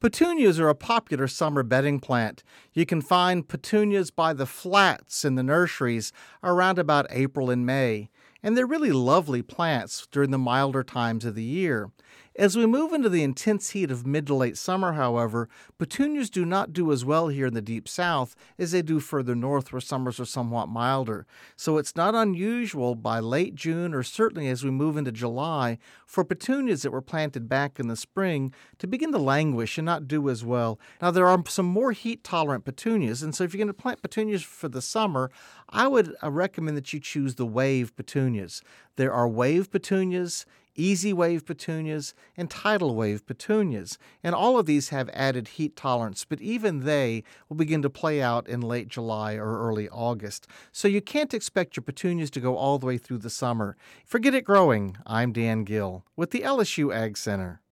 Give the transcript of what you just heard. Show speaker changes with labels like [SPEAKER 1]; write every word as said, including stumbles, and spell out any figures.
[SPEAKER 1] Petunias are a popular summer bedding plant. You can find petunias by the flats in the nurseries around about April and May, and they're really lovely plants during the milder times of the year. As we move into the intense heat of mid to late summer, however, petunias do not do as well here in the deep south as they do further north where summers are somewhat milder. So it's not unusual by late June or certainly as we move into July for petunias that were planted back in the spring to begin to languish and not do as well. Now, there are some more heat-tolerant petunias, and so if you're going to plant petunias for the summer, I would uh, recommend that you choose the wave petunias. There are wave petunias, easy wave petunias, and tidal wave petunias. And all of these have added heat tolerance, but even they will begin to play out in late July or early August. So you can't expect your petunias to go all the way through the summer. Forget it growing. I'm Dan Gill with the L S U Ag Center.